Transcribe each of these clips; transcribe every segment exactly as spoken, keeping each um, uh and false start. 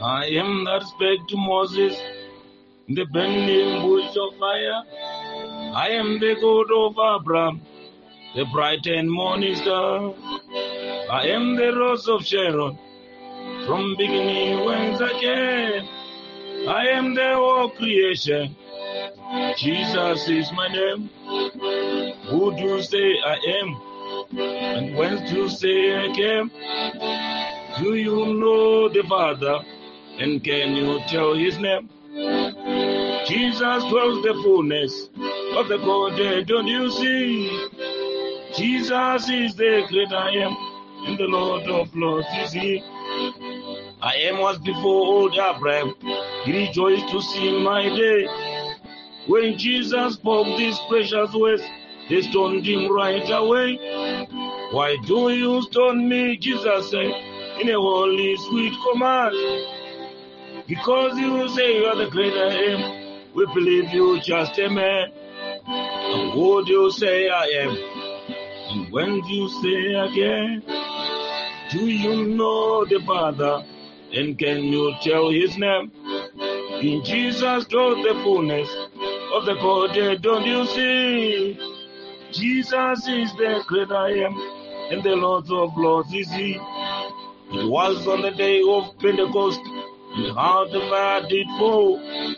I am that spake to Moses in the burning bush of fire. I am the God of Abraham, the bright and morning star. I am the rose of Sharon, from beginning whence I came. I am the whole creation. Jesus is my name. Who do you say I am? And whence do you say I came? Do you know the Father? And can you tell his name? Jesus dwells the fullness of the Godhead, don't you see? Jesus is the great I am, and the Lord of Lords is he. I am was before old Abraham. He rejoiced to see my day. When Jesus spoke these precious words, they stoned him right away. Why do you stone me, Jesus said, in a holy sweet command? Because you say you are the great I am, we believe you just a man. And who do you say I am? And when do you say again? Do you know the Father? And can you tell his name? In Jesus dwells the fullness of the Godhead, don't you see? Jesus is the great I am, and the Lord of Lords is he. It was on the day of Pentecost, and how the fire did fall.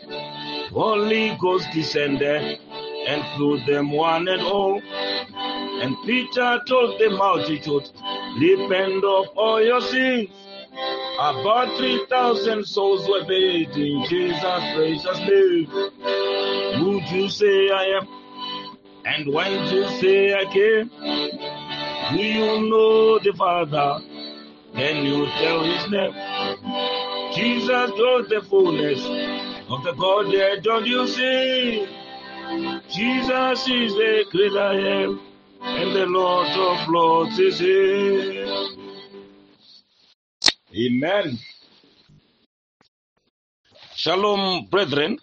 Holy Ghost descended and filled them one and all. And Peter told the multitude, repent of all your sins. About three thousand souls were buried in Jesus' precious name. Who do you say I am? And when do you say I came? Do you know the Father? Can you tell his name? Jesus knows the fullness of the Godhead, don't you see? Jesus is the great I am, and the Lord of Lords is he. Amen. Shalom, brethren.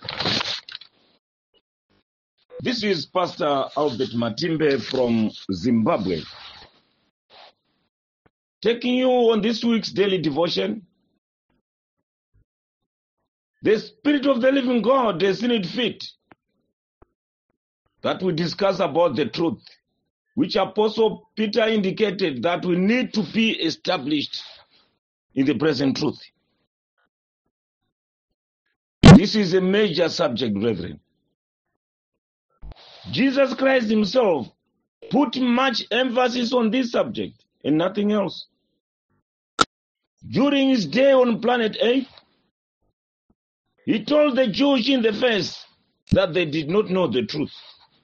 This is Pastor Albert Matimbe from Zimbabwe, taking you on this week's daily devotion. The Spirit of the living God has seen it fit that we discuss about the truth, which Apostle Peter indicated that we need to be established in the present truth. This is a major subject, brethren. Jesus Christ himself put much emphasis on this subject and nothing else. During his day on planet Earth, he told the Jews in the face that they did not know the truth.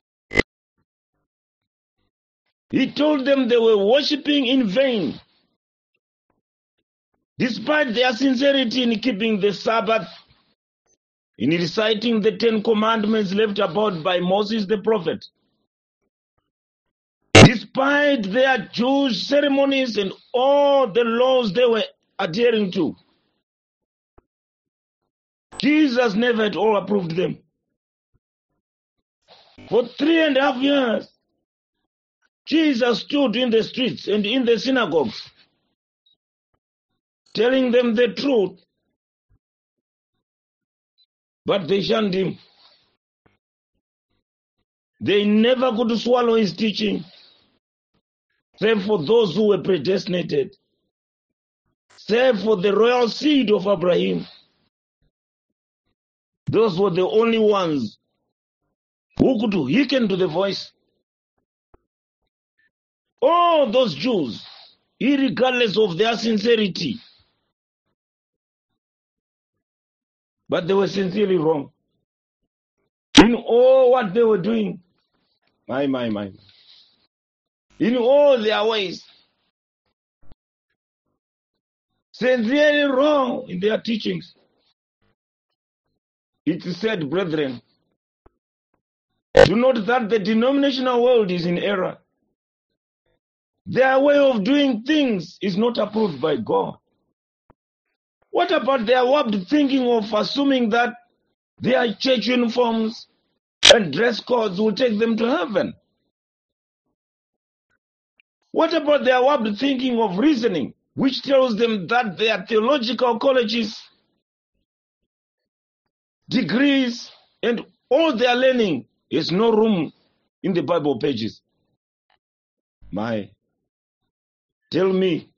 He told them they were worshipping in vain, despite their sincerity in keeping the Sabbath, in reciting the Ten Commandments left about by Moses the prophet. Despite their Jewish ceremonies and all the laws they were adhering to, Jesus never at all approved them. For three and a half years, Jesus stood in the streets and in the synagogues, telling them the truth, but they shunned him. They never could swallow his teaching, save for those who were predestinated, save for the royal seed of Abraham. Those were the only ones who could hearken to the voice. All those Jews, irregardless of their sincerity, but they were sincerely wrong in all what they were doing. My, my, my. In all their ways. Sincerely wrong in their teachings. It is said, brethren, do note that the denominational world is in error. Their way of doing things is not approved by God. What about their warped thinking of assuming that their church uniforms and dress codes will take them to heaven? What about their warped thinking of reasoning, which tells them that their theological colleges degrees, and all their learning has no room in the Bible pages. My, tell me,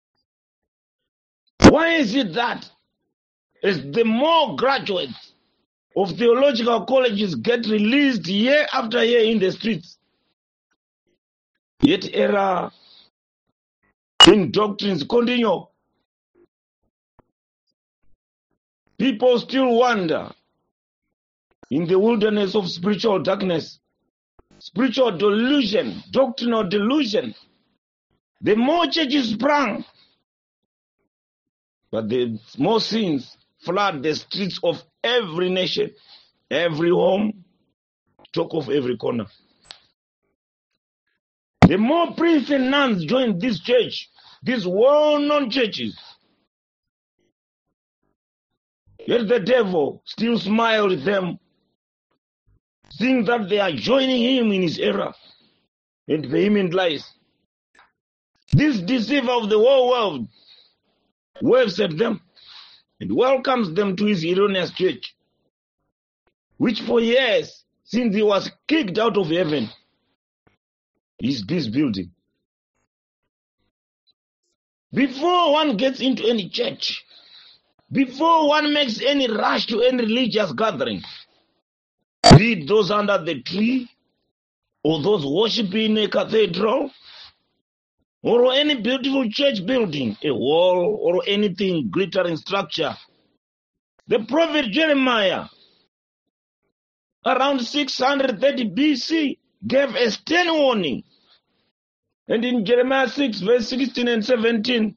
why is it that as the more graduates of theological colleges get released year after year in the streets, yet error in doctrines continue? People still wander in the wilderness of spiritual darkness, spiritual delusion, doctrinal delusion. The more churches sprang, but the more sins flood the streets of every nation, every home, talk of every corner. The more priests and nuns join this church, these well-known churches, yet the devil still smiles at them, seeing that they are joining him in his error and vehement lies. This deceiver of the whole world waves at them and welcomes them to his erroneous church, which for years, since he was kicked out of heaven, is this building. Before one gets into any church, before one makes any rush to any religious gathering, be it those under the tree, or those worshiping in a cathedral, or any beautiful church building, a wall, or anything glittering structure, the prophet Jeremiah, around six hundred thirty B C, gave a stern warning. And in Jeremiah six, verse sixteen and seventeen,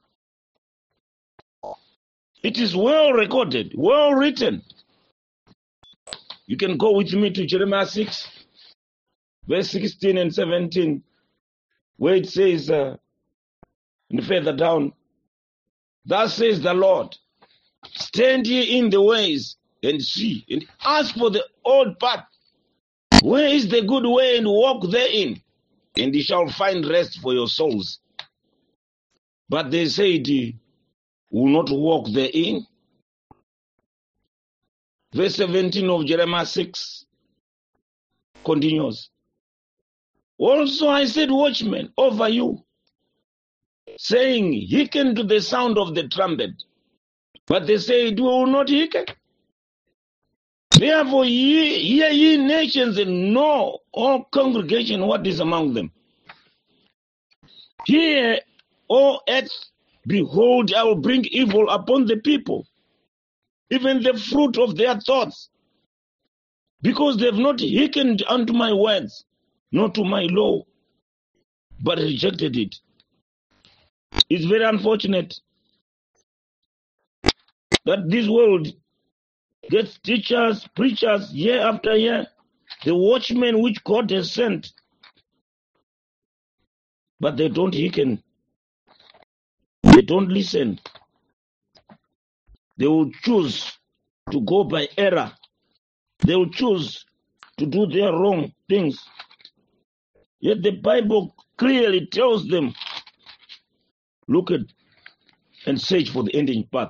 it is well recorded, well written. You can go with me to Jeremiah six, verse sixteen and seventeen, where it says, uh, and further down, thus says the Lord, stand ye in the ways and see, and ask for the old path. Where is the good way, and walk therein, and ye shall find rest for your souls. But they said, will not walk therein. Verse seventeen of Jeremiah six continues. Also I said, watchmen over you, saying, hearken to the sound of the trumpet. But they said, we will not hearken. Therefore ye, hear ye nations, and know, all congregation, what is among them. Hear, O earth, behold, I will bring evil upon the people, even the fruit of their thoughts, because they have not hearkened unto my words, nor to my law, but rejected it. It's very unfortunate that this world gets teachers, preachers, year after year, the watchmen which God has sent, but they don't hearken. They don't listen. They will choose to go by error. They will choose to do their wrong things. Yet the Bible clearly tells them, look at and search for the ending path.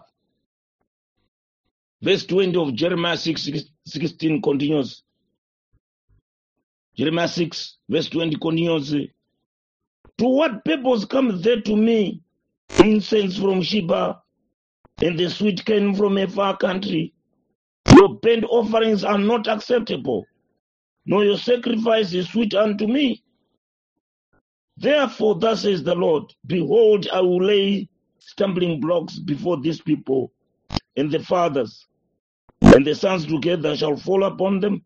Verse twenty of Jeremiah six sixteen continues. Jeremiah six, verse twenty continues. To what purpose comes there to me incense from Sheba, and the sweet cane from a far country? Your burnt offerings are not acceptable, nor your sacrifice is sweet unto me. Therefore, thus says the Lord, behold, I will lay stumbling blocks before these people, and the fathers and the sons together shall fall upon them.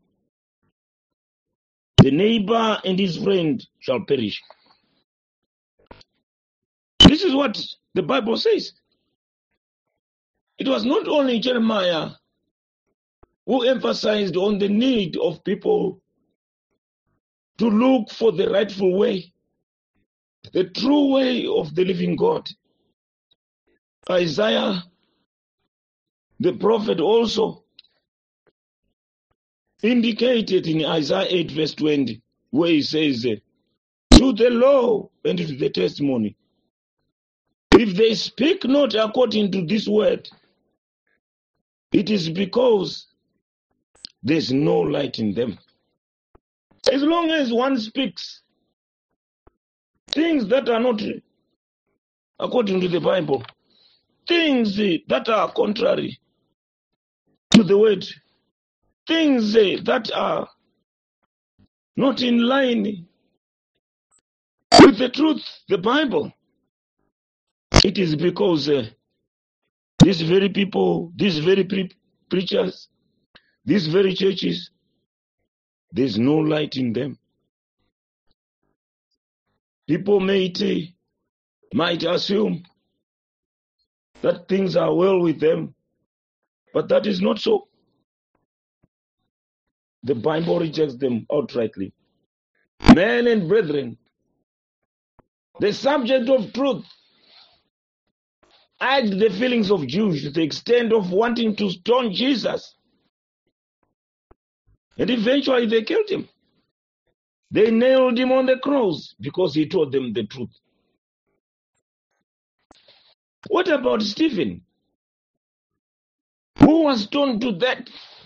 The neighbor and his friend shall perish. This is what the Bible says. It was not only Jeremiah who emphasized on the need of people to look for the rightful way, the true way of the living God. Isaiah, the prophet, also indicated in Isaiah eight, verse twenty, where he says, to the law and to the testimony, if they speak not according to this word, it is because there's no light in them. As long as one speaks things that are not according to the Bible, things that are contrary to the word, things that are not in line with the truth, the Bible, it is because uh, these very people, these very pre preachers, these very churches, there's no light in them. People may might assume that things are well with them, but that is not so. The Bible rejects them outrightly. Men and brethren, the subject of truth agged the feelings of Jews to the extent of wanting to stone Jesus. And eventually they killed him. They nailed him on the cross because he told them the truth. What about Stephen, who was stoned to death?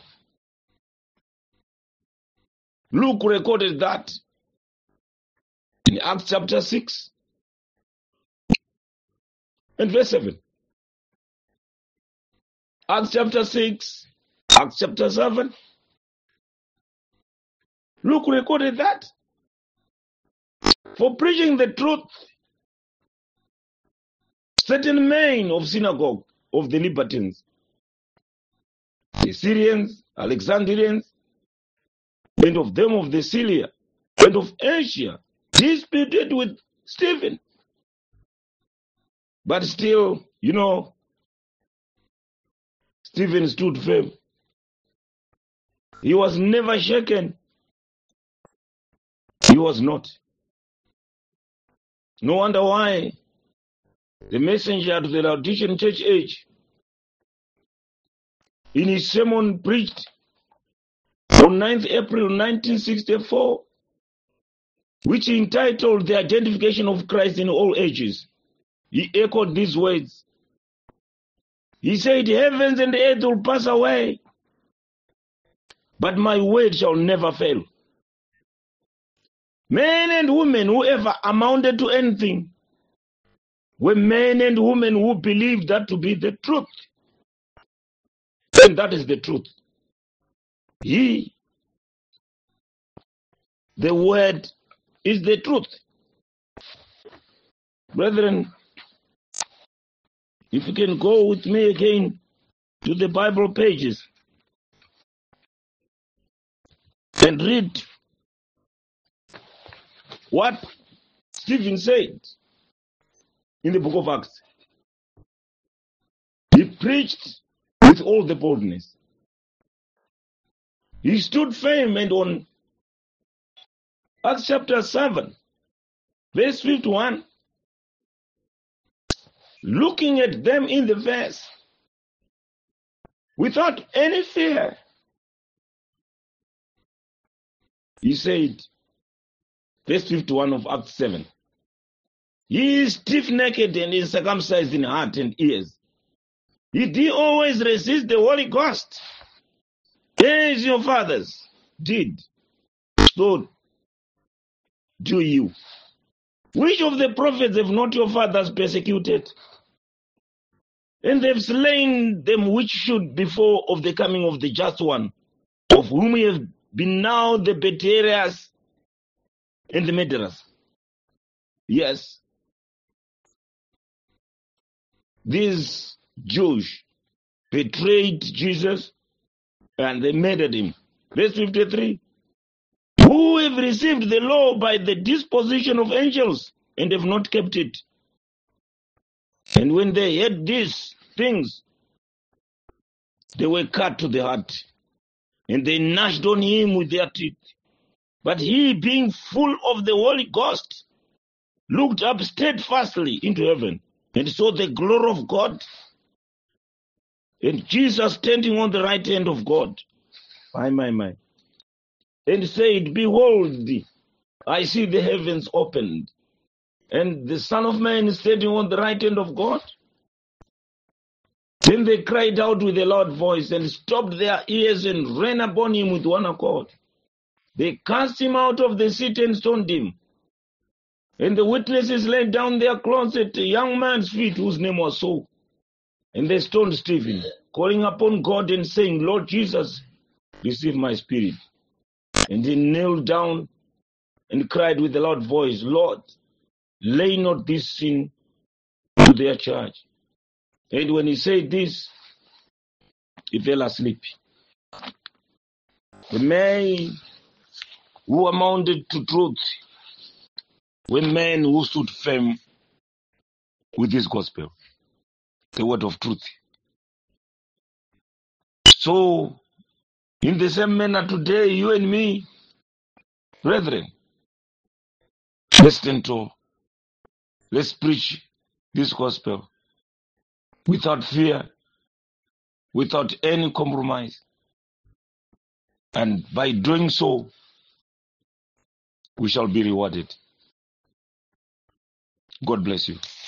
Luke recorded that in Acts chapter six and verse seven. Acts chapter six, Acts chapter seven. Luke recorded that for preaching the truth, certain men of synagogue of the Libertines, the Syrians, Alexandrians, and of them of the Syria and of Asia, disputed with Stephen. But still, you know, Stephen stood firm. He was never shaken. He was not. No wonder why the messenger to the Laodicean church age, in his sermon preached on ninth April nineteen sixty-four, which he entitled The Identification of Christ in All Ages, he echoed these words. He said, heavens and earth will pass away, but my word shall never fail. Men and women who ever amounted to anything were men and women who believed that to be the truth. And that is the truth. He, the word, is the truth. Brethren, if you can go with me again to the Bible pages and read what Stephen said in the book of Acts. He preached with all the boldness. He stood firm, and on Acts chapter seven, verse fifty-one, looking at them in the face, without any fear, he said, verse fifty-one of Acts seven, he is stiff-necked and is circumcised in heart and ears. Did he always resist the Holy Ghost, as your fathers did? So do you. Which of the prophets have not your fathers persecuted? And they've slain them which should before of the coming of the just one, of whom we have been now the betrayers and the murderers. Yes, these Jews betrayed Jesus and they murdered him. Verse fifty-three. Who have received the law by the disposition of angels and have not kept it. And when they heard these things, they were cut to the heart, and they gnashed on him with their teeth. But he, being full of the Holy Ghost, looked up steadfastly into heaven and saw the glory of God, and Jesus standing on the right hand of God. My, my, my. And said, Behold, I see the heavens opened, and the Son of Man is standing on the right hand of God. Then they cried out with a loud voice and stopped their ears and ran upon him with one accord. They cast him out of the city and stoned him. And the witnesses laid down their clothes at a young man's feet whose name was Saul. And they stoned Stephen, calling upon God and saying, Lord Jesus, receive my spirit. And he knelt down and cried with a loud voice, Lord, lay not this sin to their charge. And when he said this, he fell asleep. The men who amounted to truth were men who stood firm with this gospel, the word of truth. So, in the same manner today, you and me, brethren, let's stand tall. Let's preach this gospel without fear, without any compromise. And by doing so, we shall be rewarded. God bless you.